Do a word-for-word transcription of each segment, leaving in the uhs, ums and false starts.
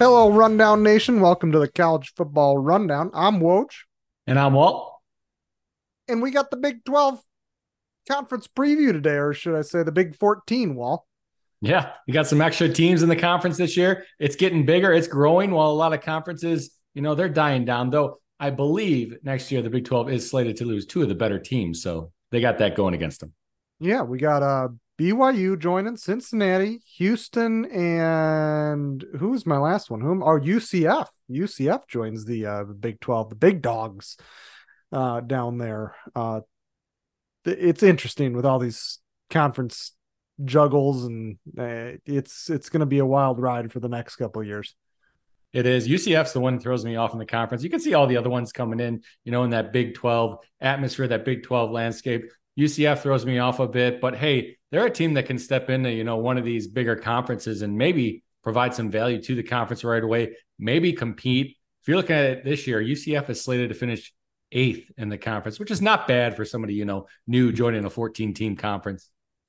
Hello, Rundown Nation. Welcome to the College Football Rundown. I'm Woj, And I'm Walt. and we got the Big twelve conference preview today, or should I say the Big fourteen, Wall. Yeah, you got some extra teams in the conference this year. It's getting bigger. It's growing while a lot of conferences, you know, they're dying down. Though I believe next year the Big twelve is slated to lose two of the better teams. So they got that going against them. Yeah, we got uh, B Y U joining Cincinnati, Houston, and who's my last one? Whom? Oh, U C F. U C F joins the uh, Big twelve, the big dogs uh, down there. Uh, it's interesting with all these conference juggles, and uh, it's it's going to be a wild ride for the next couple of years. It is. U C F's the one that throws me off in the conference. You can see all the other ones coming in, you know, in that Big twelve atmosphere, that Big twelve landscape. U C F throws me off a bit, but hey, they're a team that can step into, you know, one of these bigger conferences and maybe provide some value to the conference right away, maybe compete. If you're looking at it this year, U C F is slated to finish eighth in the conference, which is not bad for somebody, you know, new joining a fourteen team conference.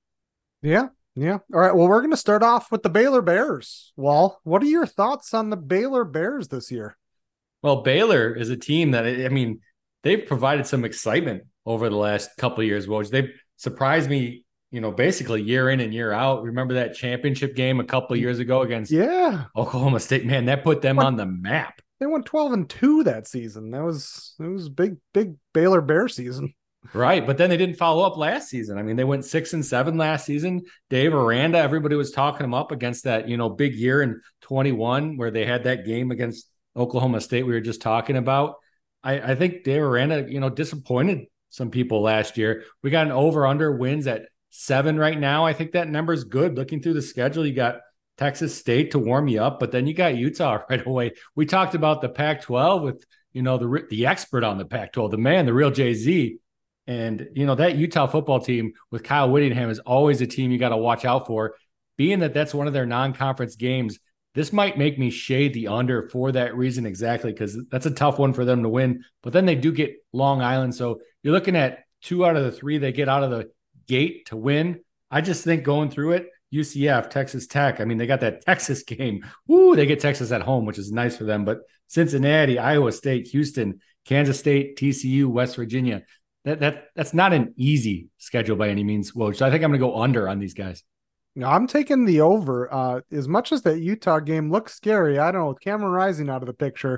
Yeah, yeah. All right. Well, we're going to start off with the Baylor Bears. Wall, what are your thoughts on the Baylor Bears this year? Well, Baylor is a team that, I mean, they've provided some excitement over the last couple of years, Woj. They've surprised me, you know, basically year in and year out. Remember that championship game a couple of years ago against Yeah, Oklahoma State? Man, that put them what on the map. they won twelve and two that season. That was it was big big Baylor Bear season. Right. But then they didn't follow up last season. I mean, they went six and seven last season. Dave Aranda, everybody was talking them up against that, you know, big year in twenty-one where they had that game against Oklahoma State we were just talking about. I, I think Dave Aranda, you know, disappointed some people last year. We got an over under wins at seven right now. I think that number is good. Looking through the schedule, you got Texas State to warm you up, but then you got Utah right away. We talked about the Pac twelve with, you know, the the expert on the Pac twelve, the man, the real Jay Z. And, you know, that Utah football team with Kyle Whittingham is always a team you got to watch out for. Being that that's one of their non conference games, this might make me shade the under for that reason exactly, because that's a tough one for them to win. But then they do get Long Island. So you're looking at two out of the three they get out of the gate to win. I just think going through it, U C F, Texas Tech, I mean, they got that Texas game. Woo, they get Texas at home, which is nice for them. But Cincinnati, Iowa State, Houston, Kansas State, T C U, West Virginia. That that that's not an easy schedule by any means, Woj. So I think I'm going to go under on these guys. No, I'm taking the over. Uh, as much as that Utah game looks scary, I don't know. With Cameron Rising out of the picture,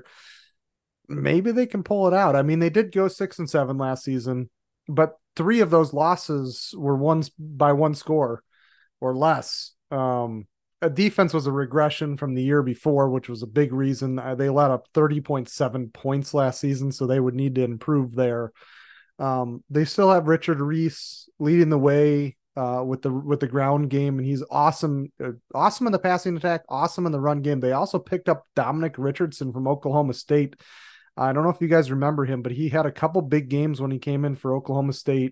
maybe they can pull it out. I mean, they did go six and seven last season, but three of those losses were ones by one score or less. Um, a defense was a regression from the year before, which was a big reason. Uh, they let up thirty point seven points last season, so they would need to improve there. Um, they still have Richard Reese leading the way uh, with the with the ground game, and he's awesome, uh, awesome in the passing attack, awesome in the run game. They also picked up Dominic Richardson from Oklahoma State. I don't know if you guys remember him, but he had a couple big games when he came in for Oklahoma State,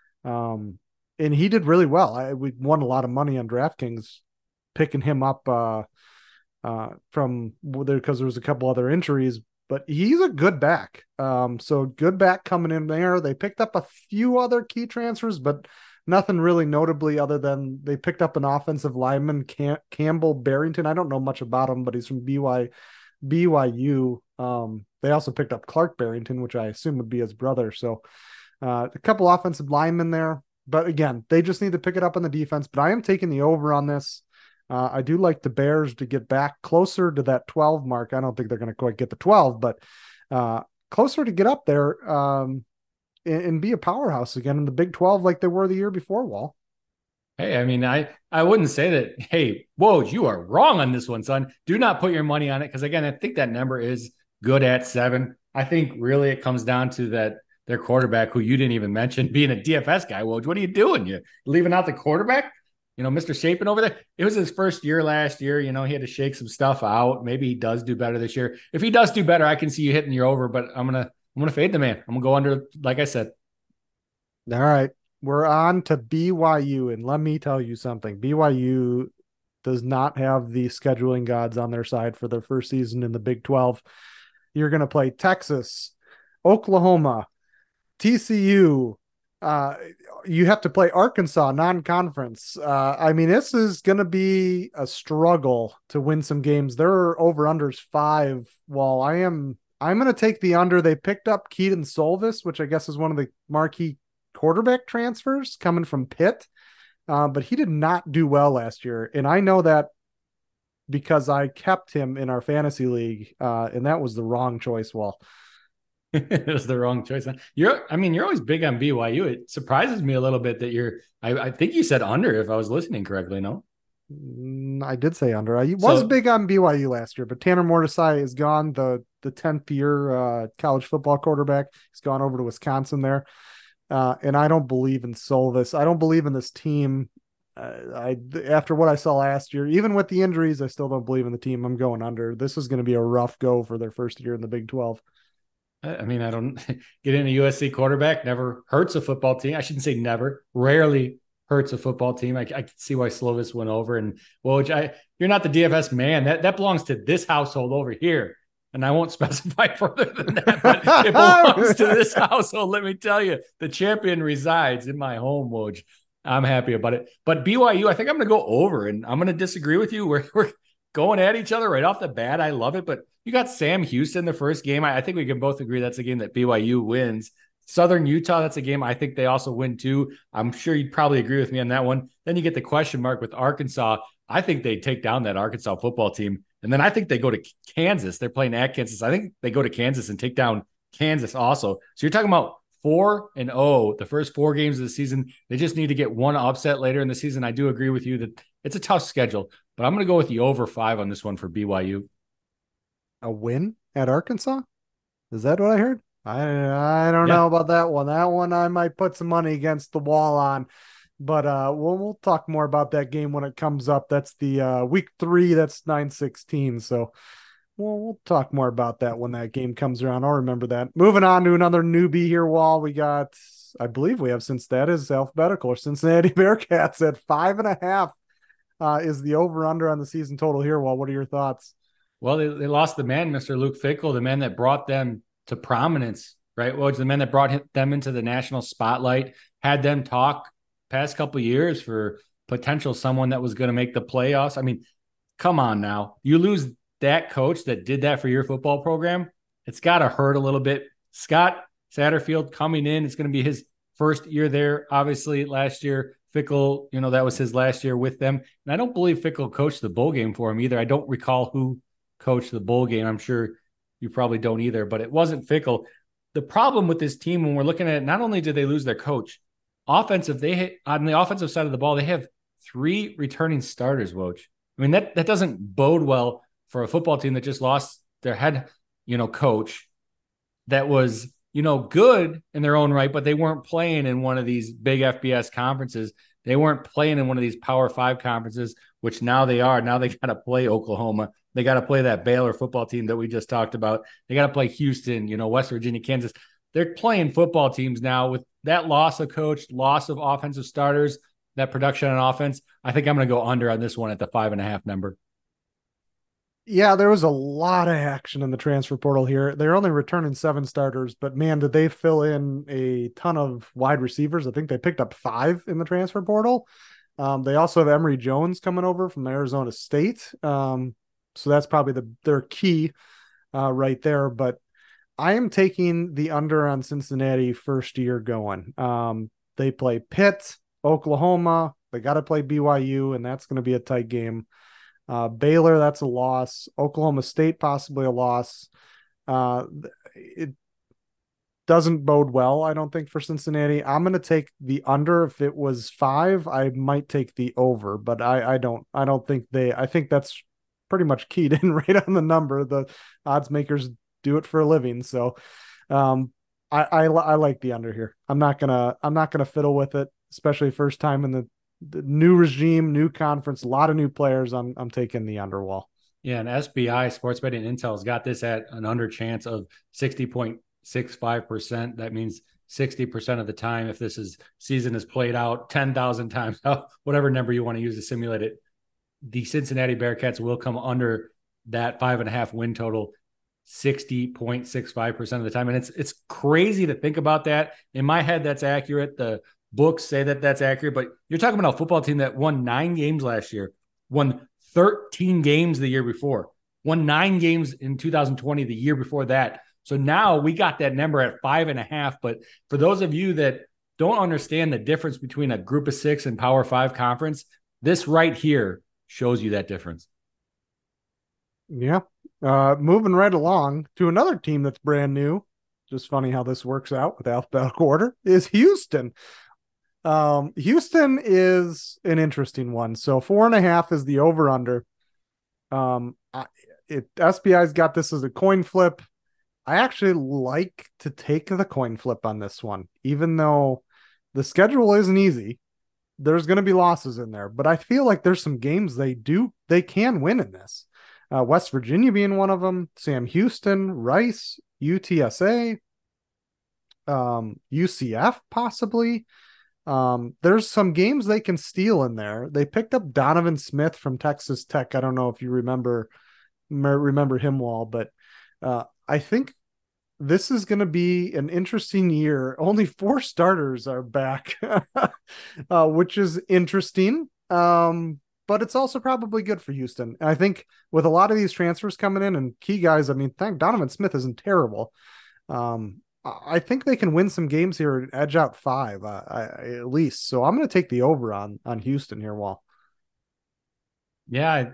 um, and he did really well. I, we won a lot of money on DraftKings picking him up uh, uh, from there because there was a couple other injuries, but he's a good back. Um, so good back coming in there. They picked up a few other key transfers, but nothing really notably other than they picked up an offensive lineman, Cam- Campbell Barrington. I don't know much about him, but he's from B Y B Y U. Um, they also picked up Clark Barrington, which I assume would be his brother. So uh, a couple offensive linemen there. But again, they just need to pick it up on the defense. But I am taking the over on this. Uh, I do like the Bears to get back closer to that twelve mark. I don't think they're going to quite get the twelve, but uh, closer to get up there um, and, and be a powerhouse again in the Big twelve like they were the year before, Wall. Hey, I mean, I I wouldn't say that. Hey, Woj, you are wrong on this one, son. Do not put your money on it because again, I think that number is good at seven. I think really it comes down to that their quarterback, who you didn't even mention, being a D F S guy. Woj, what are you doing? You leaving out the quarterback? You know, Mister Shapen over there. It was his first year last year. You know, he had to shake some stuff out. Maybe he does do better this year. If he does do better, I can see you hitting your over. But I'm gonna I'm gonna fade the man. I'm gonna go under, like I said. All right. We're on to B Y U. And let me tell you something. B Y U does not have the scheduling gods on their side for their first season in the Big twelve. You're going to play Texas, Oklahoma, T C U, Uh, you have to play Arkansas non-conference. Uh, I mean, this is going to be a struggle to win some games. Their over/unders five. While I am, I'm going to take the under. They picked up Keaton Solvis, which I guess is one of the marquee quarterback transfers coming from Pitt, uh, but he did not do well last year, and I know that because I kept him in our fantasy league, uh, and that was the wrong choice. Well, It was the wrong choice. You're, I mean, you're always big on B Y U. It surprises me a little bit that you're. I, I think you said under, if I was listening correctly. No, mm, I did say under. I was so big on B Y U last year, but Tanner Mordecai is gone. The the tenth year uh, college football quarterback. He's gone over to Wisconsin there, uh, and I don't believe in Solvis. I don't believe in this team. Uh, I after what I saw last year, even with the injuries, I still don't believe in the team. I'm going under. This is going to be a rough go for their first year in the Big twelve. I mean, I don't get in a U S C quarterback. Never hurts a football team. I shouldn't say never. Rarely hurts a football team. I, I can see why Slovis went over. And well, I, you're not the D F S man. That that belongs to this household over here. And I won't specify further than that, but it belongs to this household. Let me tell you, the champion resides in my home, Woj. I'm happy about it. But B Y U, I think I'm going to go over, and I'm going to disagree with you. We're, we're going at each other right off the bat. I love it, but you got Sam Houston the first game. I, I think we can both agree that's a game that B Y U wins. Southern Utah, that's a game I think they also win too. I'm sure you'd probably agree with me on that one. Then you get the question mark with Arkansas. I think they take down that Arkansas football team. And then I think they go to Kansas. They're playing at Kansas. I think they go to Kansas and take down Kansas also. So you're talking about four and oh, the first four games of the season. They just need to get one upset later in the season. I do agree with you that it's a tough schedule, but I'm going to go with the over five on this one for B Y U. A win at Arkansas? Is that what I heard? I I don't Yeah. know about that one. That one I might put some money against the wall on. But uh, we'll we'll talk more about that game when it comes up. That's the uh, week three. That's nine sixteen. So we'll we'll talk more about that when that game comes around. I'll remember that. Moving on to another newbie here. Wall. We got, I believe we have, since that is alphabetical, or Cincinnati Bearcats at five and a half. Uh, is the over under on the season total here? Wall. What are your thoughts? Well, they, they lost the man, Mister Luke Fickell, the man that brought them to prominence, right? Well, it's the man that brought him, them into the national spotlight, had them talk past couple of years for potential someone that was going to make the playoffs. I mean, come on now. You lose that coach that did that for your football program. It's got to hurt a little bit. Scott Satterfield coming in. It's going to be his first year there. Obviously, last year, Fickell, you know, that was his last year with them. And I don't believe Fickell coached the bowl game for him either. I don't recall who coached the bowl game. I'm sure you probably don't either, but it wasn't Fickell. The problem with this team, when we're looking at it, not only did they lose their coach, offensive, they hit on the offensive side of the ball, they have three returning starters, Woj. I mean, that that doesn't bode well for a football team that just lost their head, you know, coach that was, you know, good in their own right, but they weren't playing in one of these big F B S conferences. They weren't playing in one of these Power Five conferences, which now they are. Now they got to play Oklahoma. They got to play that Baylor football team that we just talked about. They got to play Houston, you know, West Virginia, Kansas. They're playing football teams now with that loss of coach, loss of offensive starters, that production on offense. I think I'm going to go under on this one at the five and a half number. Yeah, there was a lot of action in the transfer portal here. They're only returning seven starters, but man, did they fill in a ton of wide receivers. I think they picked up five in the transfer portal. Um, they also have Emory Jones coming over from Arizona State. Um, so that's probably the their key uh, right there. But I am taking the under on Cincinnati first year going. Um, they play Pitt, Oklahoma. They got to play B Y U, and that's going to be a tight game. Uh, Baylor, that's a loss. Oklahoma State, possibly a loss. Uh, it doesn't bode well, I don't think, for Cincinnati. I'm going to take the under. If it was five, I might take the over, but I, I don't. I don't think they. I think that's pretty much keyed in right on the number. The odds makers do it for a living, so um, I, I I like the under here. I'm not gonna I'm not gonna fiddle with it, especially first time in the the new regime, new conference, a lot of new players. I'm I'm taking the underwall. Yeah, and S B I, Sports Betting Intel, has got this at an under chance of sixty point six five percent. That means sixty percent of the time, if this is season is played out ten thousand times, whatever number you want to use to simulate it, the Cincinnati Bearcats will come under that five and a half win total sixty point six five percent of the time. And it's it's crazy to think about that. In my head, that's accurate. The books say that that's accurate, but you're talking about a football team that won nine games last year, won thirteen games the year before, won nine games in two thousand twenty, the year before that. So now we got that number at five and a half. But for those of you that don't understand the difference between a group of six and Power Five conference, this right here shows you that difference. Yeah. Uh, moving right along to another team that's brand new. Just funny how this works out with alphabetical order is Houston. Um, Houston is an interesting one. So four and a half is the over under. Um, it S B I's got this as a coin flip. I actually like to take the coin flip on this one, even though the schedule isn't easy. There's going to be losses in there, but I feel like there's some games they do, they can win in this. Uh, West Virginia being one of them, Sam Houston, Rice, U T S A, um, U C F possibly. Um, there's some games they can steal in there. They picked up Donovan Smith from Texas Tech. I don't know if you remember remember him well, but uh, I think this is going to be an interesting year. Only four starters are back, uh, which is interesting. Um, but it's also probably good for Houston. And I think with a lot of these transfers coming in and key guys, I mean, thank Donovan Smith isn't terrible. Um, I think they can win some games here and edge out five uh, I, at least. So I'm going to take the over on, on Houston here, Wall. Yeah, I,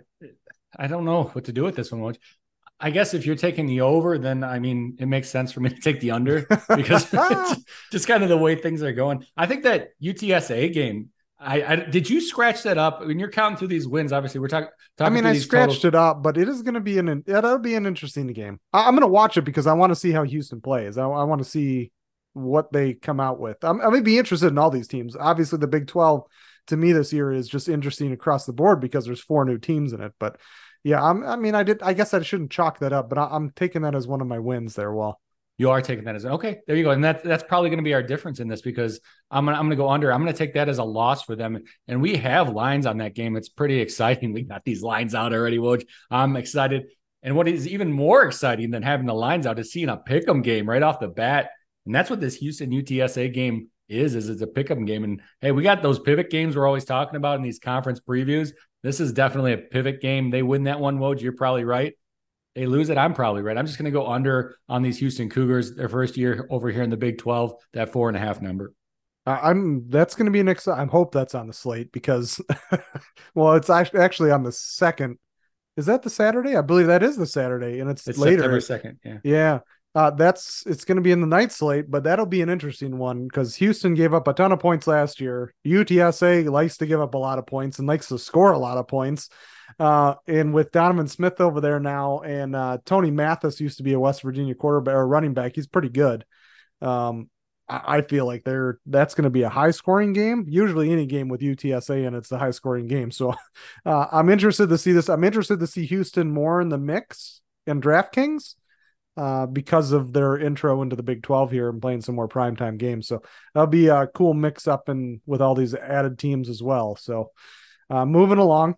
I don't know what to do with this one. I guess if you're taking the over, then I mean, it makes sense for me to take the under because it's just kind of the way things are going. I think that U T S A game, I, I did you scratch that up when you're counting through these wins? Obviously, we're talking. I mean, I scratched totals. it up, but it is going to be an it'll be an interesting game. I, I'm going to watch it because I want to see how Houston plays. I, I want to see what they come out with. I'm, I may be interested in all these teams. Obviously, the Big twelve to me this year is just interesting across the board because there's four new teams in it. But yeah, I'm, I mean, I did. I guess I shouldn't chalk that up, but I, I'm taking that as one of my wins there. Well. You are taking that as okay. There you go, and that that's probably going to be our difference in this because I'm gonna I'm gonna go under. I'm gonna take that as a loss for them, and we have lines on that game. It's pretty exciting. We got these lines out already, Woj. I'm excited, and what is even more exciting than having the lines out is seeing a pick'em game right off the bat, and that's what this Houston U T S A game is. Is it's a pick'em game, and hey, we got those pivot games we're always talking about in these conference previews. This is definitely a pivot game. They win that one, Woj. You're probably right. They lose it, I'm probably right. I'm just going to go under on these Houston Cougars, their first year over here in the Big twelve, that four and a half number. Uh, I'm that's going to be an ex- I hope that's on the slate because, well, it's actually actually on the second. Is that the Saturday? I believe that is the Saturday, and it's, it's later. September second. Yeah, yeah. Uh, that's it's going to be in the night slate, but that'll be an interesting one because Houston gave up a ton of points last year. U T S A likes to give up a lot of points and likes to score a lot of points. Uh, and with Donovan Smith over there now, and uh, Tony Mathis used to be a West Virginia quarterback or running back. He's pretty good. Um, I, I feel like they're that's going to be a high scoring game. Usually, any game with U T S A and it's a high scoring game. So, uh, I'm interested to see this. I'm interested to see Houston more in the mix in DraftKings uh, because of their intro into the Big twelve here and playing some more primetime games. So that'll be a cool mix up and with all these added teams as well. So, uh, moving along.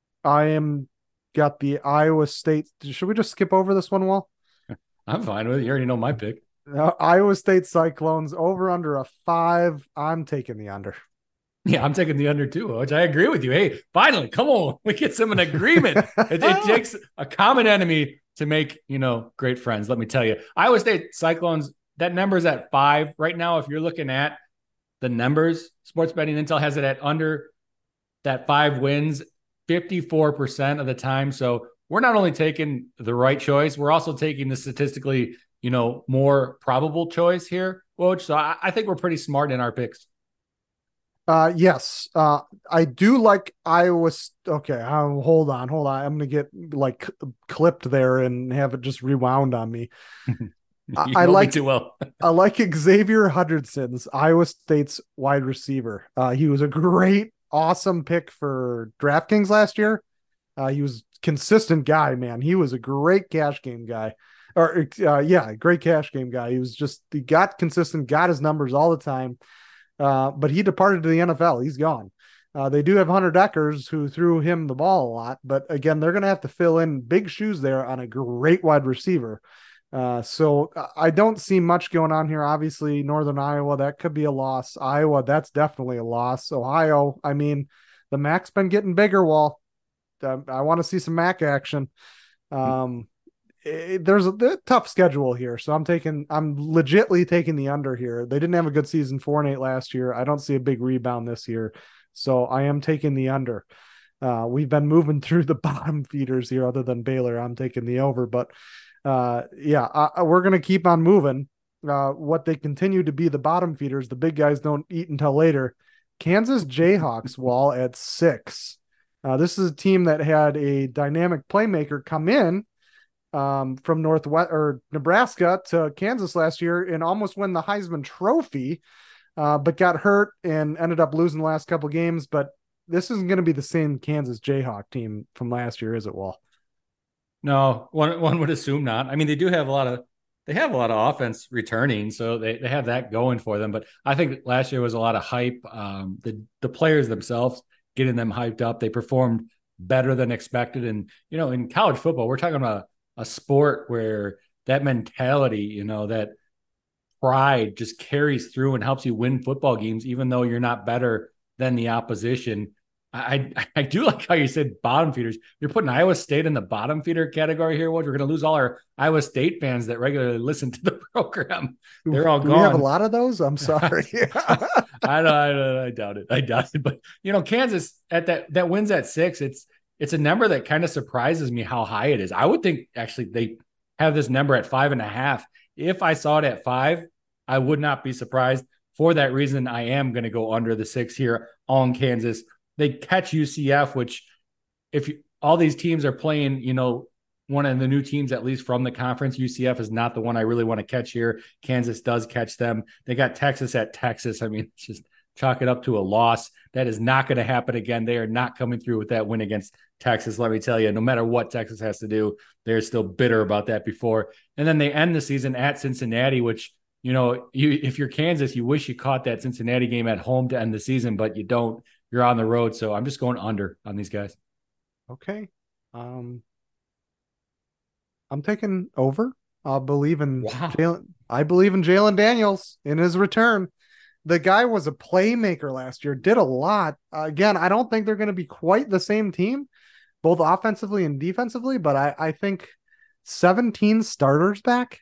I am got the Iowa State. Should we just skip over this one, Wall? I'm fine with it. You already know my pick. Uh, Iowa State Cyclones over under a five. I'm taking the under. Yeah, I'm taking the under too, which I agree with you. Hey, finally, come on. We get some an agreement. it, it takes a common enemy to make, you know, great friends. Let me tell you. Iowa State Cyclones, that number is at five. Right now, if you're looking at the numbers, Sports Betting Intel has it at under that five wins fifty-four percent of the time. So we're not only taking the right choice, we're also taking the statistically, you know, more probable choice here, Woj. So I, I think we're pretty smart in our picks. Uh, yes. Uh, I do like Iowa. Okay. Um, hold on, hold on. I'm going to get like clipped there and have it just rewound on me. I, I like too well. I like Xavier Hutchinson's Iowa State's wide receiver. Uh, he was a great, awesome pick for DraftKings last year. Uh, he was consistent guy, man. He was a great cash game guy, or uh, yeah, great cash game guy. He was just he got consistent, got his numbers all the time. Uh, but he departed to the N F L. He's gone. Uh, they do have Hunter Deckers who threw him the ball a lot, but again, they're going to have to fill in big shoes there on a great wide receiver. Uh, so I don't see much going on here. Obviously, Northern Iowa, that could be a loss. Iowa, that's definitely a loss. Ohio, I mean, the M A C's been getting bigger. Wall, uh, I want to see some M A C action. Um, it, there's a, a tough schedule here, so I'm taking, I'm legitly taking the under here. They didn't have a good season, four and eight last year. I don't see a big rebound this year, so I am taking the under. Uh, we've been moving through the bottom feeders here, other than Baylor. I'm taking the over, but uh, yeah, uh, we're going to keep on moving. Uh, what they continue to be the bottom feeders, the big guys don't eat until later. Kansas Jayhawks, Wall, at six. Uh, this is a team that had a dynamic playmaker come in um, from Northwest or Nebraska to Kansas last year and almost win the Heisman Trophy, uh, but got hurt and ended up losing the last couple games. But this isn't going to be the same Kansas Jayhawk team from last year, is it, Wall? No, one one would assume not. I mean, they do have a lot of they have a lot of offense returning, so they, they have that going for them. But I think last year was a lot of hype. Um, the the players themselves getting them hyped up. They performed better than expected. And you know, in college football, we're talking about a, a sport where that mentality, you know, that pride just carries through and helps you win football games, even though you're not better than the opposition. I, I do like how you said bottom feeders. You're putting Iowa State in the bottom feeder category here. What, we're going to lose all our Iowa State fans that regularly listen to the program. They're all Do gone. we have a lot of those? I'm sorry. I, don't, I, don't, I doubt it. I doubt it. But you know, Kansas at that that wins at six. It's it's a number that kind of surprises me how high it is. I would think actually they have this number at five and a half. If I saw it at five, I would not be surprised. For that reason, I am going to go under the six here on Kansas. They catch U C F, which if you, all these teams are playing, you know, one of the new teams, at least from the conference, U C F is not the one I really want to catch here. Kansas does catch them. They got Texas at Texas. I mean, it's just chalk it up to a loss. That is not going to happen again. They are not coming through with that win against Texas. Let me tell you, no matter what Texas has to do, they're still bitter about that before. And then they end the season at Cincinnati, which, you know, you if you're Kansas, you wish you caught that Cincinnati game at home to end the season, but you don't. You're on the road, so I'm just going under on these guys. Okay. Um, I'm taking over. I believe in wow. Jalen. I believe in Jalen Daniels in his return. The guy was a playmaker last year, did a lot. Uh, again, I don't think they're going to be quite the same team, both offensively and defensively, but I, I think seventeen starters back.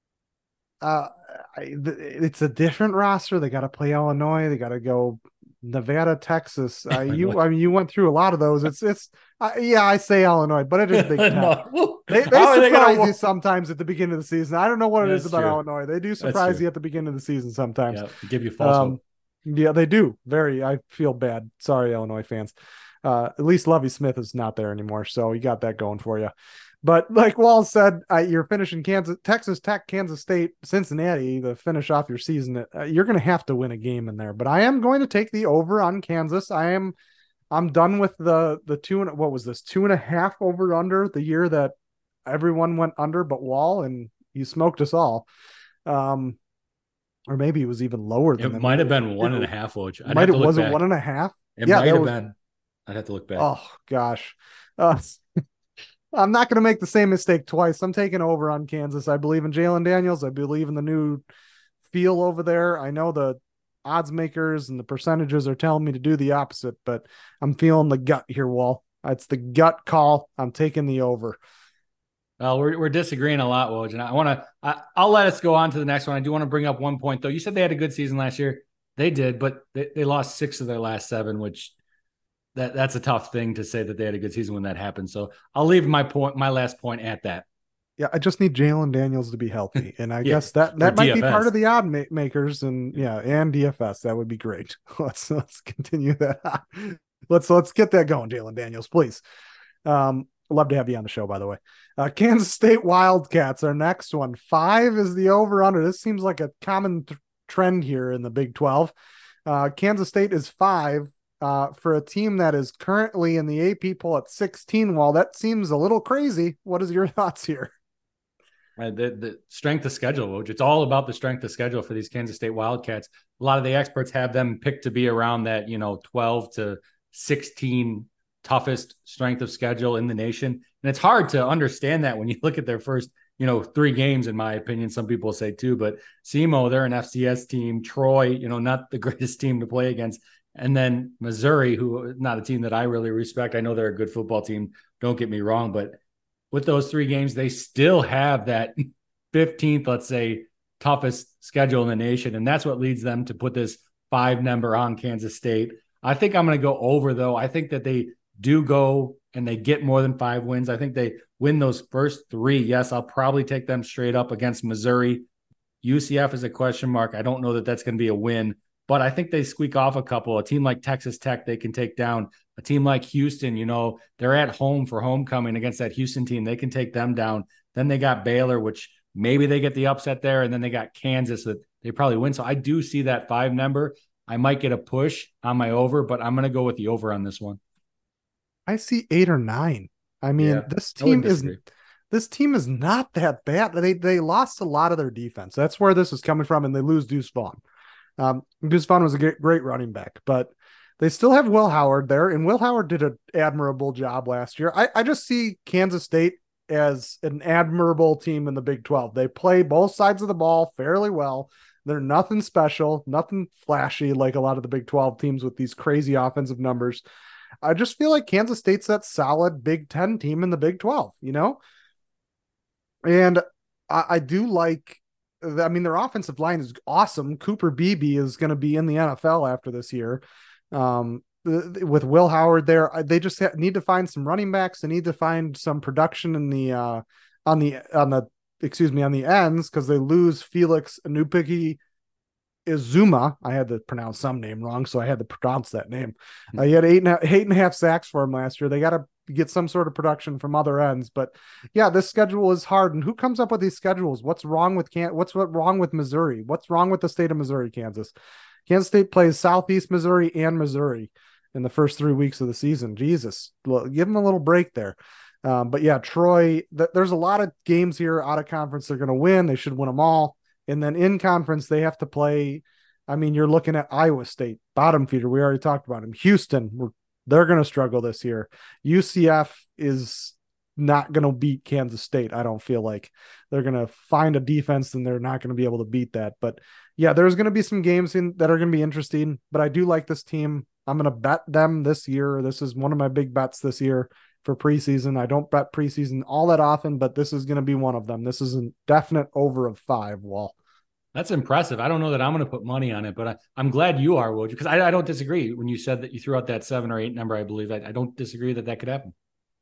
Uh, I, it's a different roster. They got to play Illinois. They got to go Nevada, Texas. Uh, you, I mean, you went through a lot of those. It's, it's, uh, yeah, I say Illinois, but it is Big Ten. no. They, they surprise they gonna... you sometimes at the beginning of the season. I don't know what it That's is about true. Illinois. They do surprise you at the beginning of the season sometimes. Yeah, give you false um, hope. Yeah, they do. Very. I feel bad. Sorry, Illinois fans. Uh, at least Lovie Smith is not there anymore, so you got that going for you. But like Wall said, uh, you're finishing Kansas, Texas Tech, Kansas State, Cincinnati to finish off your season. Uh, you're going to have to win a game in there. But I am going to take the over on Kansas. I am, I'm done with the the two and what was this two and a half over under the year that everyone went under but Wall, and you smoked us all. Um, or maybe it was even lower than it. Might have been one and a half. Woj. I'd might have was back. It one and a half? It yeah, might have was, been. I'd have to look back. Oh gosh. Uh, I'm not going to make the same mistake twice. I'm taking over on Kansas. I believe in Jalen Daniels. I believe in the new feel over there. I know the odds makers and the percentages are telling me to do the opposite, but I'm feeling the gut here, Wall. It's the gut call. I'm taking the over. Well, we're we're disagreeing a lot, Woj, and I want to. I, I'll let us go on to the next one. I do want to bring up one point though. You said they had a good season last year. They did, but they, they lost six of their last seven, which. That that's a tough thing to say that they had a good season when that happened. So I'll leave my point, my last point at that. Yeah, I just need Jalen Daniels to be healthy, and I yeah, guess that that might D F S. Be part of the odd ma- makers, and yeah, and D F S. That would be great. Let's let's continue that. let's let's get that going, Jalen Daniels, please. Um, love to have you on the show, by the way. Uh, Kansas State Wildcats, our next one. Five is the over under. This seems like a common th- trend here in the Big twelve. Uh, Kansas State is five. Uh, for a team that is currently in the A P poll at sixteen, while that seems a little crazy, what is your thoughts here? The, the strength of schedule, Woj. It's all about the strength of schedule for these Kansas State Wildcats. A lot of the experts have them picked to be around that, you know, twelve to sixteen toughest strength of schedule in the nation. And it's hard to understand that when you look at their first you know, three games, in my opinion. Some people say two, but SEMO, they're an F C S team. Troy, you know, not the greatest team to play against. And then Missouri, who not a team that I really respect. I know they're a good football team. Don't get me wrong, but with those three games, they still have that fifteenth, let's say, toughest schedule in the nation. And that's what leads them to put this five number on Kansas State. I think I'm going to go over, though. I think that they do go and they get more than five wins. I think they win those first three. Yes, I'll probably take them straight up against Missouri. U C F is a question mark. I don't know that that's going to be a win, but I think they squeak off a couple. A team like Texas Tech, they can take down. A team like Houston, you know, they're at home for homecoming against that Houston team. They can take them down. Then they got Baylor, which maybe they get the upset there. And then they got Kansas that they probably win. So I do see that five number. I might get a push on my over, but I'm going to go with the over on this one. I see eight or nine. I mean, yeah, this team is this team is not that bad. They they lost a lot of their defense. That's where this is coming from, and they lose Deuce Vaughn. Um, Deuce Vaughn was a great, great running back, but they still have Will Howard there, and Will Howard did an admirable job last year. I, I just see Kansas State as an admirable team in the Big twelve. They play both sides of the ball fairly well. They're nothing special, nothing flashy like a lot of the Big twelve teams with these crazy offensive numbers. I just feel like Kansas State's that solid Big Ten team in the Big twelve, you know? And I, I do like, I mean, their offensive line is awesome. Cooper Beebe is going to be in the N F L after this year. Um, with Will Howard there, they just need to find some running backs. They need to find some production in the, uh, on the, on the, excuse me, on the ends, because they lose Felix Anupiki Izuma. I had to pronounce some name wrong, so I had to pronounce that name. Uh, he had eight and, a, eight and a half sacks for him last year. They got to get some sort of production from other ends. But yeah, this schedule is hard. And who comes up with these schedules? What's wrong with Can? What's what wrong with Missouri? What's wrong with the state of Missouri, Kansas? Kansas State plays Southeast Missouri and Missouri in the first three weeks of the season. Jesus, give them a little break there. Um, but yeah, Troy, th- there's a lot of games here out of conference they're going to win. They should win them all. And then in conference, they have to play. I mean, you're looking at Iowa State, bottom feeder. We already talked about them. Houston, they're going to struggle this year. U C F is not going to beat Kansas State. I don't feel like they're going to find a defense and they're not going to be able to beat that. But yeah, there's going to be some games in that are going to be interesting, but I do like this team. I'm going to bet them this year. This is one of my big bets this year for preseason. I don't bet preseason all that often, but this is going to be one of them. This is a definite over of five, Wall. That's impressive. I don't know that I'm going to put money on it, but I, I'm glad you are, Woj, because I, I don't disagree when you said that you threw out that seven or eight number. I believe I, I don't disagree that that could happen.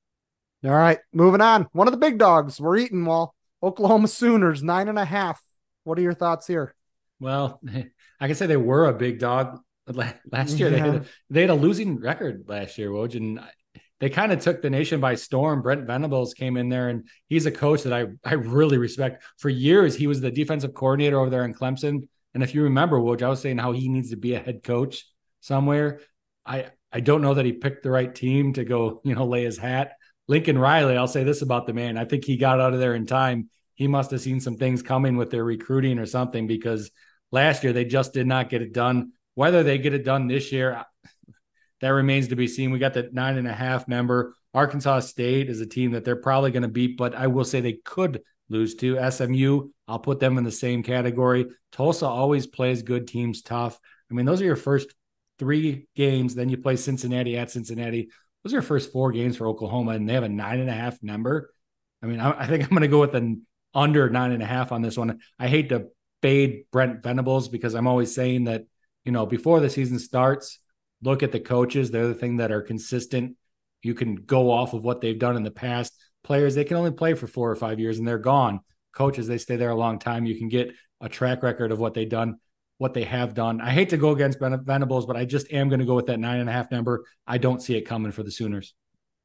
All right, moving on. One of the big dogs we're eating, Wall. Oklahoma Sooners, nine and a half. What are your thoughts here? Well, I can say they were a big dog last year. Yeah. They had a, they had a losing record last year, Woj, and they kind of took the nation by storm. Brent Venables came in there, and he's a coach that I, I really respect. For years, he was the defensive coordinator over there in Clemson. And if you remember, Woj, I was saying how he needs to be a head coach somewhere. I, I don't know that he picked the right team to go, you know, lay his hat. Lincoln Riley, I'll say this about the man. I think he got out of there in time. He must have seen some things coming with their recruiting or something, because last year they just did not get it done. Whether they get it done this year, that remains to be seen. We got the nine and a half number. Arkansas State is a team that they're probably going to beat, but I will say they could lose to. S M U, I'll put them in the same category. Tulsa always plays good teams tough. I mean, those are your first three games. Then you play Cincinnati at Cincinnati. Those are your first four games for Oklahoma, and they have a nine and a half number. I mean, I, I think I'm going to go with an under nine and a half on this one. I hate to fade Brent Venables because I'm always saying that, you know, before the season starts, look at the coaches. They're the thing that are consistent. You can go off of what they've done in the past. Players, they can only play for four or five years and they're gone. Coaches, they stay there a long time. You can get a track record of what they've done, what they have done. I hate to go against Venables, but I just am going to go with that nine and a half number. I don't see it coming for the Sooners.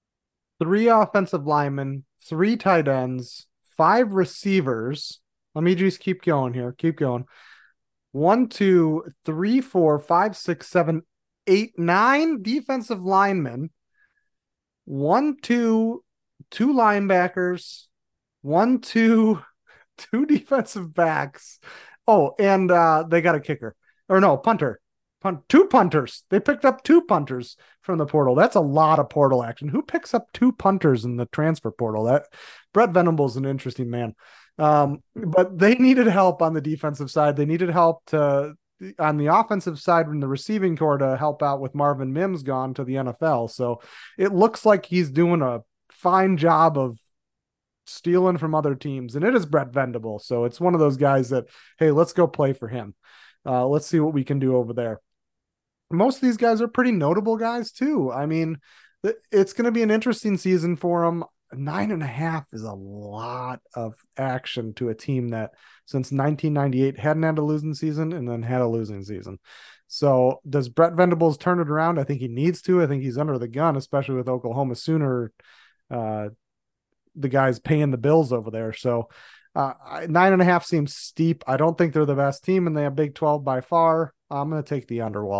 Three offensive linemen, three tight ends, five receivers. Let me just keep going here. Keep going. One, two, three, four, five, six, seven, eight, nine defensive linemen, one, two, two linebackers, one, two, two defensive backs. Oh, and uh, they got a kicker. Or no, punter. Punt, two punters. They picked up two punters from the portal. That's a lot of portal action. Who picks up two punters in the transfer portal? That Brett Venables is an interesting man. Um, but they needed help on the defensive side. They needed help to on the offensive side from the receiving core to help out with Marvin Mims gone to the N F L. So it looks like he's doing a fine job of stealing from other teams. And it is Brett Venables. So it's one of those guys that, hey, let's go play for him. Uh, let's see what we can do over there. Most of these guys are pretty notable guys too. I mean, it's going to be an interesting season for them. Nine and a half is a lot of action to a team that since nineteen ninety-eight hadn't had a losing season and then had a losing season. So does Brett Venables turn it around? I think he needs to. I think he's under the gun, especially with Oklahoma Sooner, uh, the guys paying the bills over there. So uh, nine and a half seems steep. I don't think they're the best team and they have Big twelve by far. I'm going to take the underwall.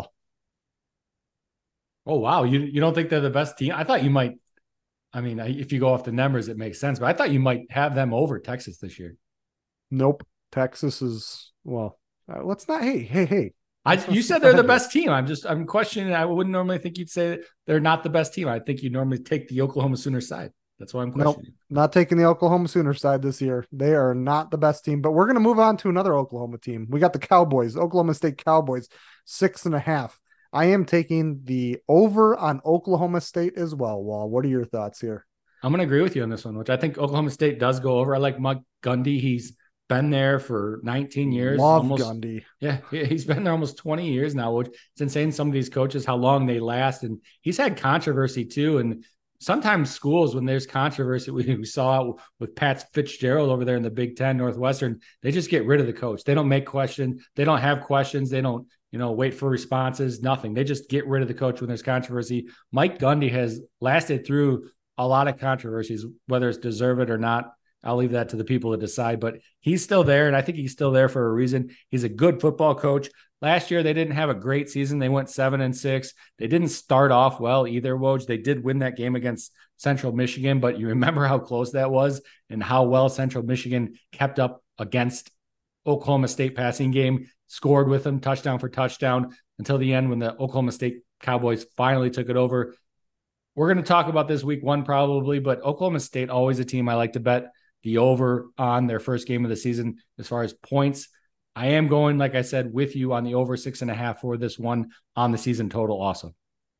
Oh, wow. You you don't think they're the best team? I thought you might. I mean, if you go off the numbers, it makes sense. But I thought you might have them over Texas this year. Nope. Texas is, well, uh, let's not. Hey, hey, hey. I, you said they're the best team. I'm just, I'm questioning. I wouldn't normally think you'd say they're not the best team. I think you normally take the Oklahoma Sooner side. That's why I'm questioning. Nope, not taking the Oklahoma Sooner side this year. They are not the best team, but we're going to move on to another Oklahoma team. We got the Cowboys, Oklahoma State Cowboys, six and a half. I am taking the over on Oklahoma State as well. Wall, what are your thoughts here? I'm going to agree with you on this one, which I think Oklahoma State does go over. I like Mike Gundy. He's been there for nineteen years. Love almost, Gundy. Yeah, he's been there almost twenty years now, which it's insane. Some of these coaches, how long they last. And he's had controversy too. And sometimes schools, when there's controversy, we, we saw it with Pat Fitzgerald over there in the Big Ten, Northwestern, they just get rid of the coach. They don't make questions. They don't have questions. They don't, you know, wait for responses, nothing. They just get rid of the coach when there's controversy. Mike Gundy has lasted through a lot of controversies, whether it's deserved or not. I'll leave that to the people to decide, but he's still there. And I think he's still there for a reason. He's a good football coach. Last year, they didn't have a great season. They went seven and six. They didn't start off well either, Woj. They did win that game against Central Michigan, but you remember how close that was and how well Central Michigan kept up against Oklahoma State passing game, scored with them touchdown for touchdown until the end when the Oklahoma State Cowboys finally took it over. We're going to talk about this week one probably, but Oklahoma State, always a team I like to bet the over on their first game of the season as far as points. I am going, like I said, with you on the over six and a half for this one on the season total also.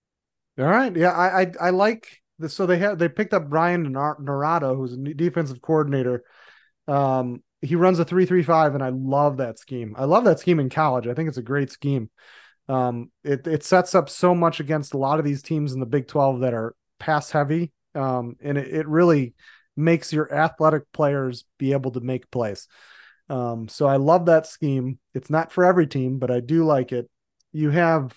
All right. Yeah, I I, I like this. So they had they picked up Brian Narado, who's a defensive coordinator. Um, he runs a three three five, and I love that scheme. I love that scheme in college. I think it's a great scheme. Um, it it sets up so much against a lot of these teams in the Big twelve that are pass heavy. Um, and it, it really makes your athletic players be able to make plays. Um, so I love that scheme. It's not for every team, but I do like it. You have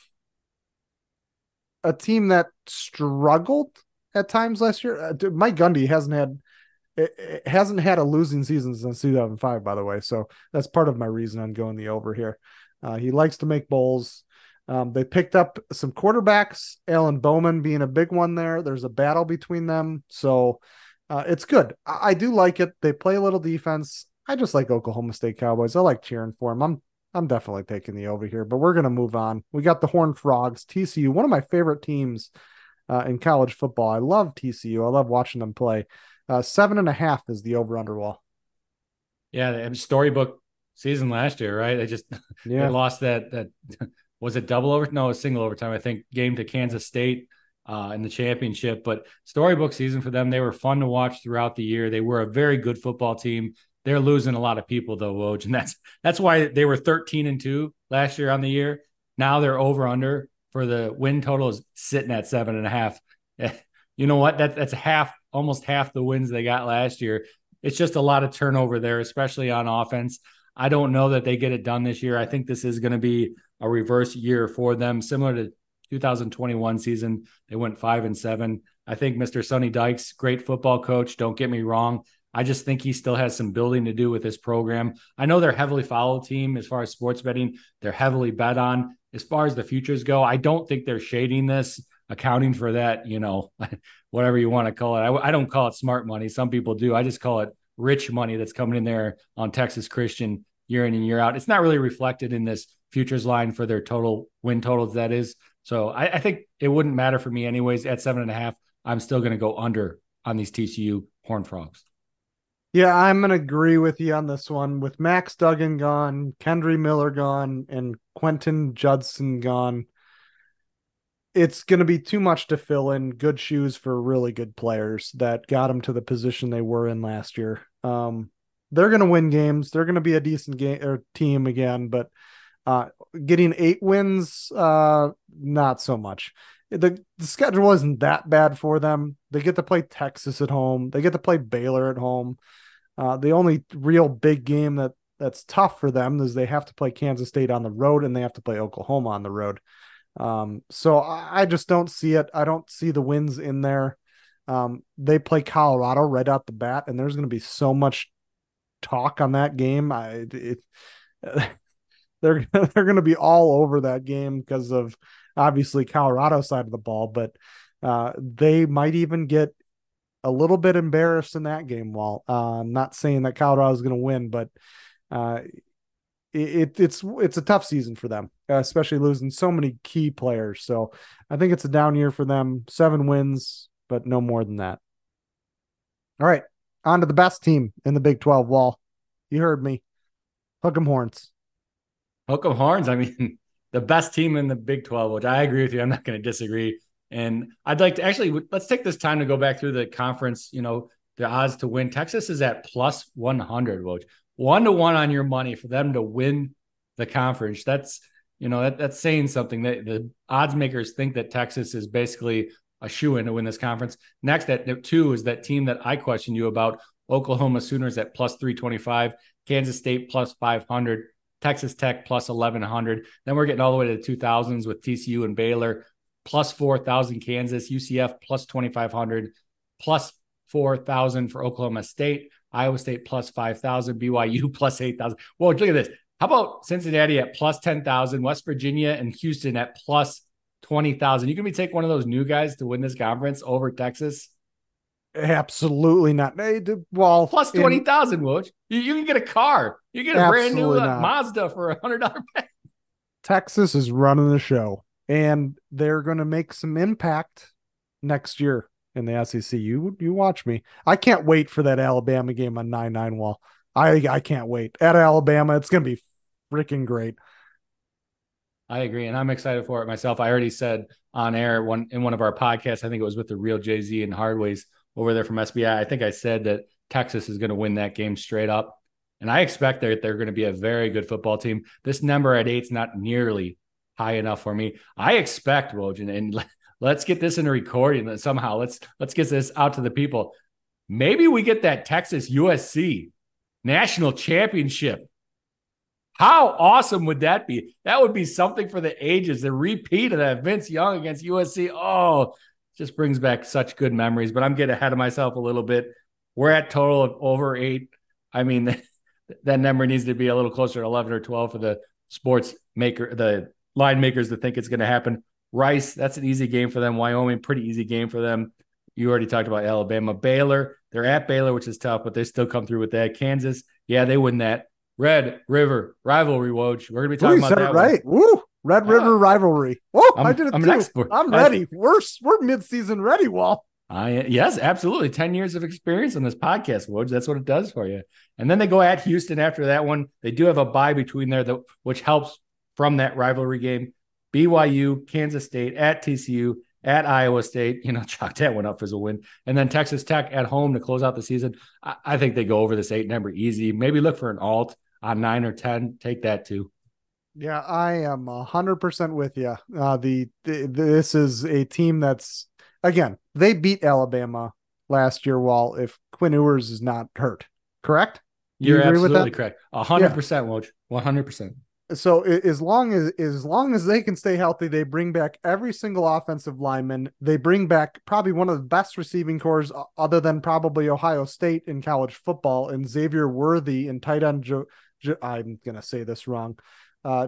a team that struggled at times last year. Uh, Mike Gundy hasn't had it, it hasn't had a losing season since two thousand five, by the way. So that's part of my reason on going the over here. Uh, he likes to make bowls. Um, they picked up some quarterbacks, Alan Bowman being a big one there. There's a battle between them. So uh, it's good. I, I do like it. They play a little defense. I just like Oklahoma State Cowboys. I like cheering for them. I'm I'm definitely taking the over here, but we're going to move on. We got the Horned Frogs, T C U, one of my favorite teams uh, in college football. I love T C U. I love watching them play. Uh, seven and a half is the over under wall. Yeah, the storybook season last year, right? They just yeah. they lost that that was it double over? No, a single overtime. I think game to Kansas State uh, in the championship. But storybook season for them. They were fun to watch throughout the year. They were a very good football team. They're losing a lot of people though, Woj, and that's that's why they were thirteen and two last year on the year. Now they're over under for the win total is sitting at seven and a half. You know what? That that's half, almost half the wins they got last year. It's just a lot of turnover there, especially on offense. I don't know that they get it done this year. I think this is going to be a reverse year for them, similar to two thousand twenty-one season. They went five and seven. I think Mister Sonny Dykes, great football coach. Don't get me wrong. I just think he still has some building to do with this program. I know they're heavily followed team as far as sports betting. They're heavily bet on. As far as the futures go, I don't think they're shading this, accounting for that, you know, whatever you want to call it. I, I don't call it smart money. Some people do. I just call it rich money that's coming in there on Texas Christian year in and year out. It's not really reflected in this futures line for their total win totals. That is. So I, I think it wouldn't matter for me anyways. At seven and a half, I'm still going to go under on these T C U Horned Frogs. Yeah, I'm going to agree with you on this one. With Max Duggan gone, Kendry Miller gone, and Quentin Judson gone, it's going to be too much to fill in good shoes for really good players that got them to the position they were in last year. Um, they're going to win games. They're going to be a decent game or team again, but uh, getting eight wins, uh, not so much. The, the schedule isn't that bad for them. They get to play Texas at home. They get to play Baylor at home. Uh, the only real big game that that's tough for them is they have to play Kansas State on the road and they have to play Oklahoma on the road. Um, so I, I just don't see it. I don't see the wins in there. Um, they play Colorado right out the bat, and there's going to be so much talk on that game. I it, they're they're going to be all over that game because of obviously Colorado side of the ball, but uh, they might even get a little bit embarrassed in that game. While uh, I'm not saying that Colorado is going to win, but uh, it, it's it's a tough season for them, especially losing so many key players. So I think it's a down year for them. Seven wins, but no more than that. All right, on to the best team in the Big twelve. Wall, you heard me. Hook 'em Horns. Hook 'em Horns. I mean, the best team in the Big twelve, which I agree with you. I'm not going to disagree. And I'd like to actually, let's take this time to go back through the conference, you know, the odds to win. Texas is at plus one hundred, which one to one on your money for them to win the conference. That's, you know, that, that's saying something. That the odds makers think that Texas is basically a shoo-in to win this conference. Next at two is that team that I questioned you about, Oklahoma Sooners at plus three twenty-five, Kansas State plus five hundred, Texas Tech plus eleven hundred. Then we're getting all the way to the two thousands with T C U and Baylor, plus four thousand Kansas, U C F plus twenty-five hundred, plus four thousand for Oklahoma State, Iowa State plus five thousand, B Y U plus eight thousand. Whoa, look at this. How about Cincinnati at plus ten thousand, West Virginia and Houston at plus twenty thousand? You can be take one of those new guys to win this conference over Texas? Absolutely not. Well, plus twenty thousand, Woj. You, you can get a car. You get a brand new uh, Mazda for a one hundred dollars pack. Texas is running the show, and they're going to make some impact next year in the S E C. You you watch me. I can't wait for that Alabama game on nine nine Wall. I I can't wait. At Alabama, it's going to be freaking great. I agree, and I'm excited for it myself. I already said on air one in one of our podcasts, I think it was with the real Jay-Z and Hardways over there from S B I. I think I said that Texas is going to win that game straight up. And I expect that they're going to be a very good football team. This number at eight is not nearly high enough for me. I expect, Woj, and let's get this in a recording somehow. Let's let's get this out to the people. Maybe we get that Texas U S C national championship. How awesome would that be? That would be something for the ages. The repeat of that Vince Young against U S C. Oh, just brings back such good memories. But I'm getting ahead of myself a little bit. We're at total of over eight. I mean, that number needs to be a little closer to eleven or twelve for the sports maker, the line makers to think it's going to happen. Rice, that's an easy game for them. Wyoming, pretty easy game for them. You already talked about Alabama. Baylor, they're at Baylor, which is tough, but they still come through with that. Kansas, yeah, they win that. Red River rivalry, Woj. We're going to be talking Ooh, about that. Right. One. Woo! Red yeah. River rivalry. Whoa, I'm, I did it I'm too. An expert. I'm ready. We're, we're mid-season ready, Wall. I, yes, absolutely. ten years of experience on this podcast, Woj. That's what it does for you. And then they go at Houston after that one. They do have a bye between there, that, which helps from that rivalry game. B Y U, Kansas State, at T C U, at Iowa State. You know, chalk that one up as a win. And then Texas Tech at home to close out the season. I, I think they go over this eight number easy. Maybe look for an alt on nine or ten. Take that too. Yeah, I am one hundred percent with you. Uh, the, the This is a team that's, again, they beat Alabama last year, while if Quinn Ewers is not hurt, correct? Do You're you agree absolutely with that? Correct. A hundred percent, Woj. One hundred percent. So as long as as long as they can stay healthy, they bring back every single offensive lineman. They bring back probably one of the best receiving corps, other than probably Ohio State in college football, and Xavier Worthy and tight end. Jo, jo, I'm gonna say this wrong. Uh,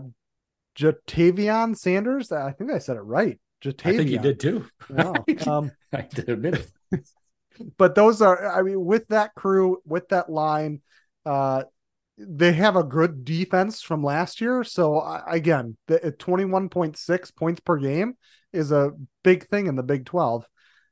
Jatavion Sanders. I think I said it right. Jatavion. I think you did too. Wow. Um, I did admit it. But those are, I mean, with that crew, with that line, uh, they have a good defense from last year. So uh, again, the twenty-one point six points per game is a big thing in the Big twelve.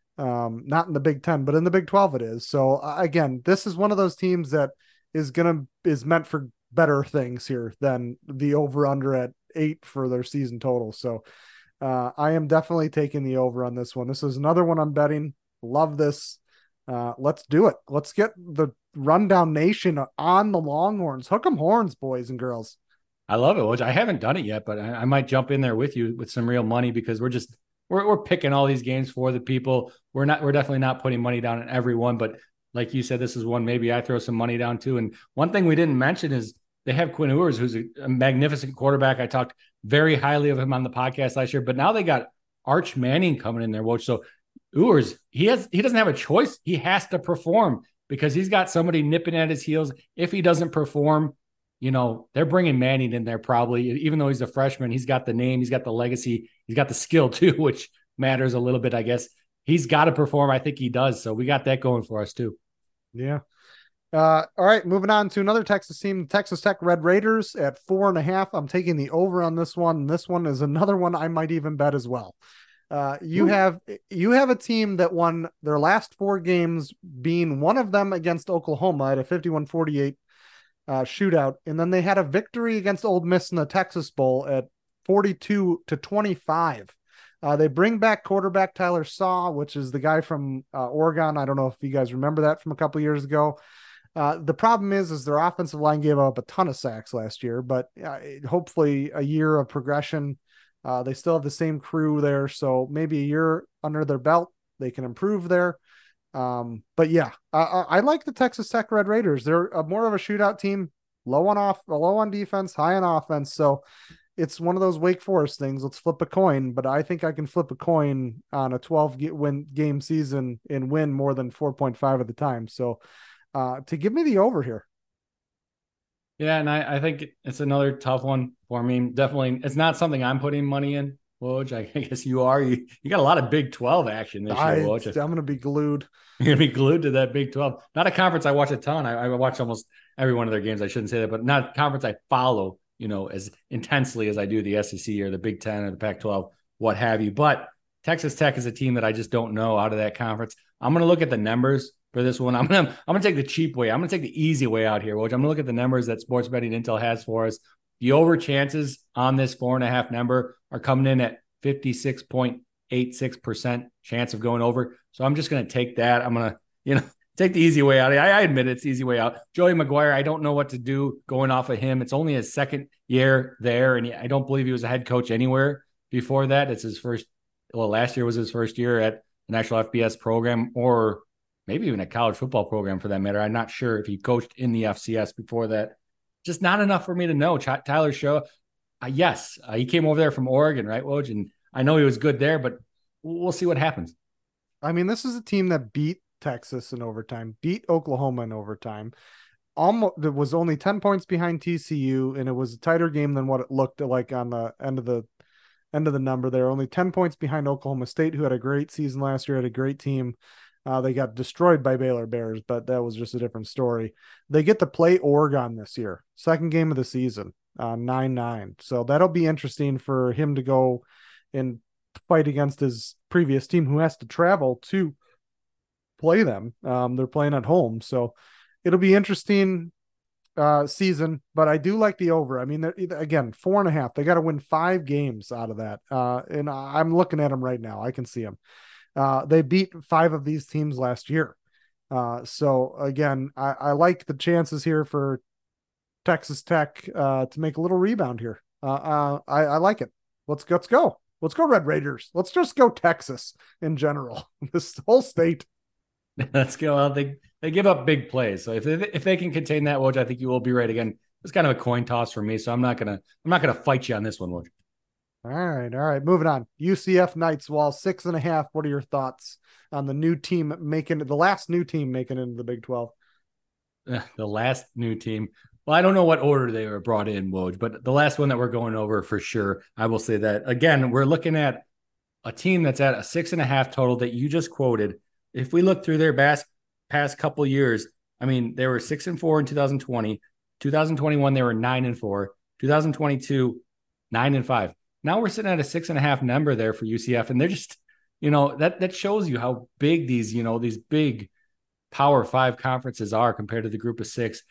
Um, not in the Big ten, but in the Big twelve it is. So uh, again, this is one of those teams that is gonna is meant for better things here than the over under at eight for their season total. So uh, I am definitely taking the over on this one. This is another one I'm betting. Love this. Uh, let's do it. Let's get the Rundown Nation on the Longhorns. Hook 'em horns, boys and girls. I love it, which I haven't done it yet, but I, I might jump in there with you with some real money because we're just we're we're picking all these games for the people. We're not we're definitely not putting money down on everyone, but like you said, this is one maybe I throw some money down too. And one thing we didn't mention is they have Quinn Ewers, who's a, a magnificent quarterback. I talked very highly of him on the podcast last year, but now they got Arch Manning coming in there, Woj. So Ewers, he has he doesn't have a choice. He has to perform because he's got somebody nipping at his heels. If he doesn't perform, you know, they're bringing Manning in there probably, even though he's a freshman. He's got the name, he's got the legacy, he's got the skill too, which matters a little bit, I guess. He's got to perform. I think he does. So we got that going for us too. Yeah. Uh, all right, moving on to another Texas team, Texas Tech Red Raiders at four and a half. I'm taking the over on this one. This one is another one I might even bet as well. Uh, you Ooh. have you have a team that won their last four games, being one of them against Oklahoma at a fifty-one forty-eight uh, shootout, and then they had a victory against Ole Miss in the Texas Bowl at forty-two to twenty-five. Uh, they bring back quarterback Tyler Saw, which is the guy from uh, Oregon. I don't know if you guys remember that from a couple years ago. Uh, the problem is, is their offensive line gave up a ton of sacks last year, but uh, hopefully a year of progression. Uh, they still have the same crew there, so maybe a year under their belt, they can improve there. Um, but yeah, I, I like the Texas Tech Red Raiders. They're a, more of a shootout team, low on off, low on defense, high on offense. So it's one of those Wake Forest things. Let's flip a coin, but I think I can flip a coin on a twelve win game season and win more than four point five at the time. So uh, to give me the over here. Yeah, and I, I think it's another tough one for me. Definitely, it's not something I'm putting money in, Woj. I guess you are. You, you got a lot of Big twelve action this I, year, Woj. I'm going to be glued. You're going to be glued to that Big twelve. Not a conference I watch a ton. I, I watch almost every one of their games. I shouldn't say that, but not a conference I follow, you know, as intensely as I do the S E C or the Big Ten or the Pac twelve, what have you. But Texas Tech is a team that I just don't know out of that conference. I'm going to look at the numbers for this one. I'm gonna I'm gonna take the cheap way. I'm gonna take the easy way out here, which I'm gonna look at the numbers that Sports Betting Intel has for us. The over chances on this four and a half number are coming in at fifty-six point eight six percent chance of going over. So I'm just gonna take that. I'm gonna, you know, take the easy way out. I, I admit it's the easy way out. Joey McGuire, I don't know what to do going off of him. It's only his second year there, and I don't believe he was a head coach anywhere before that. It's his first. Well, last year was his first year at the National F B S program, or maybe even a college football program for that matter. I'm not sure if he coached in the F C S before that. Just not enough for me to know. Ch- Tyler Show, uh, yes, uh, he came over there from Oregon, right, Woj? And I know he was good there, but we'll see what happens. I mean, this is a team that beat Texas in overtime, beat Oklahoma in overtime. Almost, it was only ten points behind T C U, and it was a tighter game than what it looked like on the end of the end of the number there. Only ten points behind Oklahoma State, who had a great season last year, had a great team. Uh, they got destroyed by Baylor Bears, but that was just a different story. They get to play Oregon this year, second game of the season, uh, nine nine. So that'll be interesting for him to go and fight against his previous team, who has to travel to play them. Um, they're playing at home, so it'll be interesting uh, season. But I do like the over. I mean, again, four and a half. They got to win five games out of that, uh, and I'm looking at them right now. I can see them. Uh, they beat five of these teams last year. Uh, so again, I, I like the chances here for Texas Tech uh, to make a little rebound here. Uh, uh, I, I like it. Let's let's go. Let's go Red Raiders. Let's just go Texas in general. This whole state. Let's go. Well, they they give up big plays. So if they, if they can contain that, Woj, I think you will be right again. It's kind of a coin toss for me, so I'm not gonna I'm not gonna fight you on this one, Woj. All right, all right. Moving on. U C F Knights Wall six and a half. What are your thoughts on the new team making the last new team making it into the Big twelve? The last new team. Well, I don't know what order they were brought in, Woj, but the last one that we're going over for sure. I will say that again. We're looking at a team that's at a six and a half total that you just quoted. If we look through their past past couple years, I mean, they were six and four in two thousand twenty. two thousand twenty-one, they were nine and four. two thousand twenty-two, nine and five. Now we're sitting at a six and a half number there for U C F, and they're just, you know, that that shows you how big these, you know, these big Power Five conferences are compared to the group of six.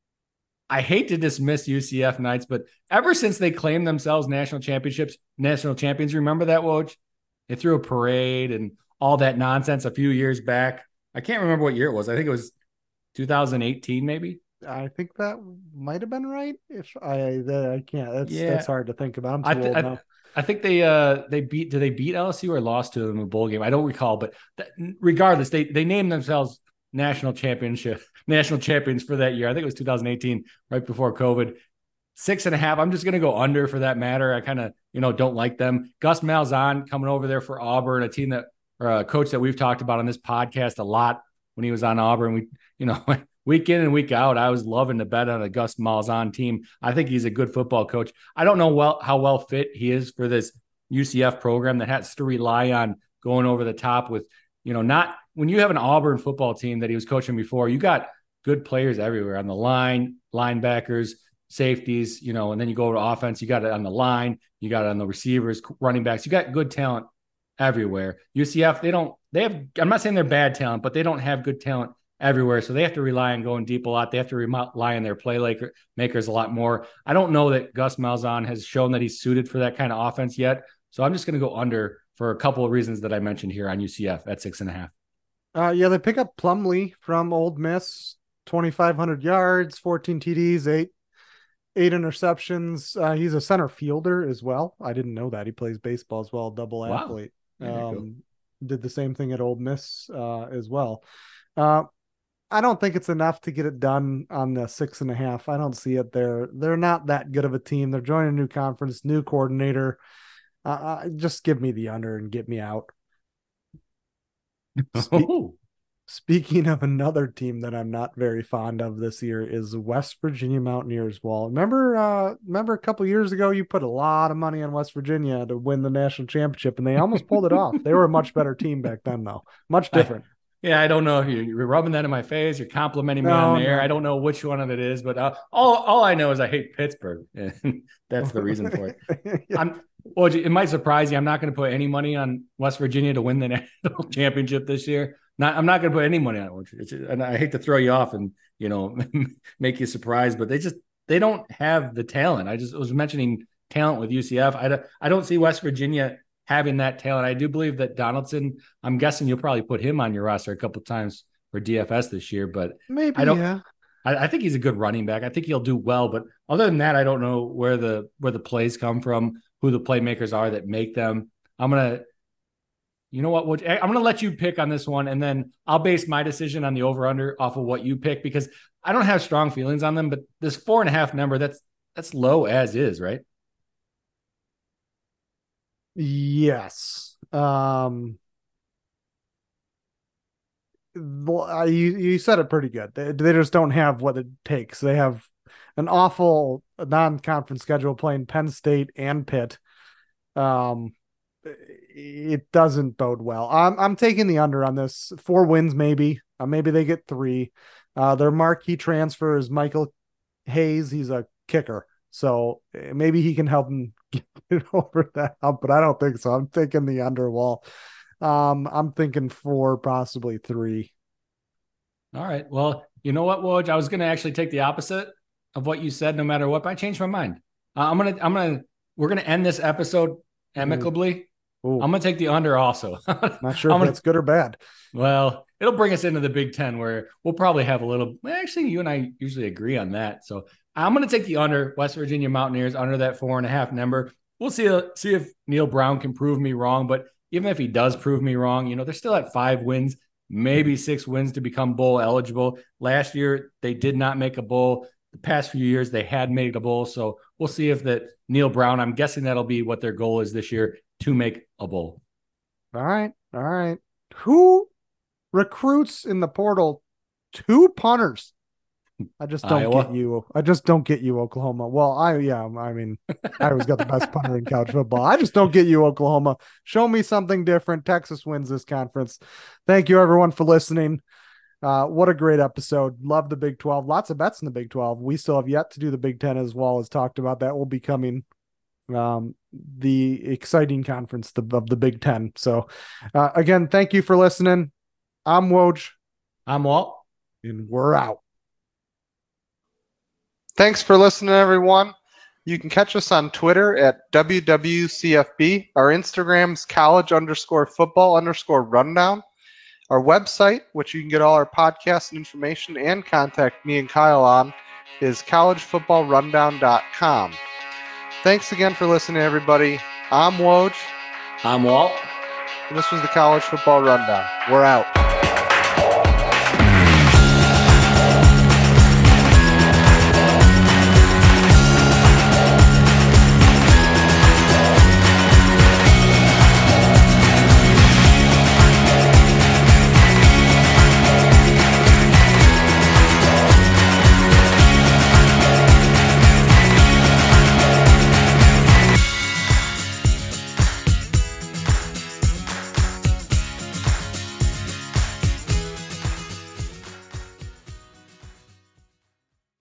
I hate to dismiss U C F Knights, but ever since they claimed themselves national championships, national champions, remember that, Woj? They threw a parade and all that nonsense a few years back. I can't remember what year it was. I think it was two thousand eighteen, maybe. I think that might have been right. If I, that I can't. That's Yeah. that's hard to think about. I'm too I, th- old I, now. I think they uh they beat. Did they beat L S U or lost to them in a bowl game? I don't recall. But th- regardless, they they named themselves national championship, national champions for that year. I think it was two thousand eighteen, right before COVID. Six and a half. I'm just going to go under for that matter. I kind of, you know, don't like them. Gus Malzahn coming over there for Auburn, a team that, or a coach that we've talked about on this podcast a lot when he was on Auburn. We, you know, week in and week out, I was loving to bet on a Gus Malzahn team. I think he's a good football coach. I don't know well how well fit he is for this U C F program that has to rely on going over the top with, you know, not when you have an Auburn football team that he was coaching before, you got good players everywhere on the line, linebackers, safeties, you know, and then you go to offense, you got it on the line, you got it on the receivers, running backs, you got good talent everywhere. U C F, they don't, they have, I'm not saying they're bad talent, but they don't have good talent everywhere. So they have to rely on going deep a lot. They have to rely on their play makers a lot more. I don't know that Gus Malzahn has shown that he's suited for that kind of offense yet. So I'm just going to go under for a couple of reasons that I mentioned here on U C F at six and a half. Uh, yeah, they pick up Plumlee from Ole Miss, twenty-five hundred yards, fourteen T Ds, eight eight interceptions. Uh, he's a center fielder as well. I didn't know that. He plays baseball as well, double Wow. athlete. Um, did the same thing at Ole Miss uh, as well. Uh, I don't think it's enough to get it done on the six and a half. I don't see it there. They're not that good of a team. They're joining a new conference, new coordinator. Uh, just give me the under and get me out. Spe- Oh. Speaking of another team that I'm not very fond of this year is West Virginia Mountaineers. Well, remember, uh, remember a couple years ago, you put a lot of money on West Virginia to win the national championship, and they almost pulled it off. They were a much better team back then, though. Much different. I, yeah, I don't know if you're rubbing that in my face. You're complimenting me No, on the air. no. I don't know which one of it is, but uh, all all I know is I hate Pittsburgh, and that's the reason for it. Yeah. I'm. Well, it might surprise you. I'm not going to put any money on West Virginia to win the national championship this year. Not, I'm not going to put any money on it. It's, and I hate to throw you off and, you know, make you surprised, but they just, they don't have the talent. I just was mentioning talent with U C F. I don't, I don't see West Virginia having that talent. I do believe that Donaldson, I'm guessing you'll probably put him on your roster a couple of times for D F S this year, but Maybe, I don't, yeah. I, I think he's a good running back. I think he'll do well, but other than that, I don't know where the, where the plays come from, who the playmakers are that make them. I'm going to, you know what? I'm going to let you pick on this one, and then I'll base my decision on the over-under off of what you pick, because I don't have strong feelings on them, but this four and a half number, that's, that's low as is, right? Yes. Um, you, you said it pretty good. They, they just don't have what it takes. They have an awful non-conference schedule playing Penn State and Pitt. Um, it doesn't bode well. I'm I'm taking the under on this. Four wins, maybe. Uh, maybe they get three. Uh, their marquee transfer is Michael Hayes. He's a kicker, so maybe he can help them get over that hump, but I don't think so. I'm taking the under wall. Um, I'm thinking four, possibly three. All right. Well, you know what, Woj? I was going to actually take the opposite of what you said, no matter what, but I changed my mind. Uh, I'm going to, I'm going to, we're going to end this episode amicably. Ooh. I'm going to take the under also. Not sure if gonna, that's good or bad. Well, it'll bring us into the Big Ten, where we'll probably have a little, actually, you and I usually agree on that. So I'm going to take the under. West Virginia Mountaineers under that four and a half number. We'll see, uh, see if Neil Brown can prove me wrong, but even if he does prove me wrong, you know, they're still at five wins, maybe six wins to become bowl eligible. Last year, they did not make a bowl. The past few years, they had made a bowl. So we'll see if that Neil Brown, I'm guessing that'll be what their goal is this year, to make a bowl. All right. All right. Who recruits in the portal two punters? I just don't Iowa. get you. I just don't get you, Oklahoma. Well, I, yeah, I mean, I always got the best punter in college football. I just don't get you, Oklahoma. Show me something different. Texas wins this conference. Thank you, everyone, for listening. Uh, what a great episode. Love the Big twelve. Lots of bets in the Big twelve. We still have yet to do the Big ten as well as talked about. That will be coming. Um, the exciting conference of the, the Big Ten. So, uh, again, thank you for listening. I'm Woj. I'm Walt. And we're out. Thanks for listening, everyone. You can catch us on Twitter at W W C F B. Our Instagram's college underscore football underscore rundown. Our website, which you can get all our podcasts and information and contact me and Kyle on, is college football rundown dot com. Thanks again for listening, everybody. I'm Woj. I'm Walt. And this was the College Football Rundown. We're out.